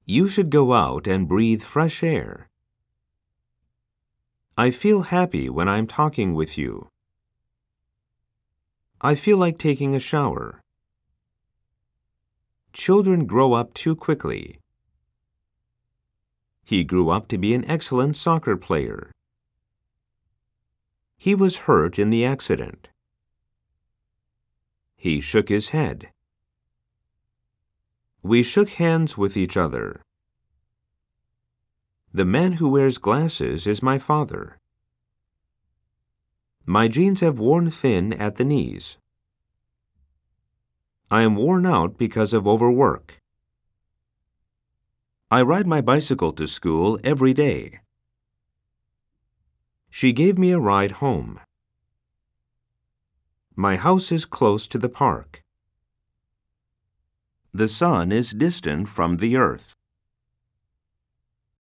You should go out and breathe fresh air. I feel happy when I'm talking with you. I feel like taking a shower. Children grow up too quickly. He grew up to be an excellent soccer player. He was hurt in the accident. He shook his head. We shook hands with each other. The man who wears glasses is my father. My jeans have worn thin at the knees. I am worn out because of overwork. I ride my bicycle to school every day. She gave me a ride home. My house is close to the park. The sun is distant from the earth.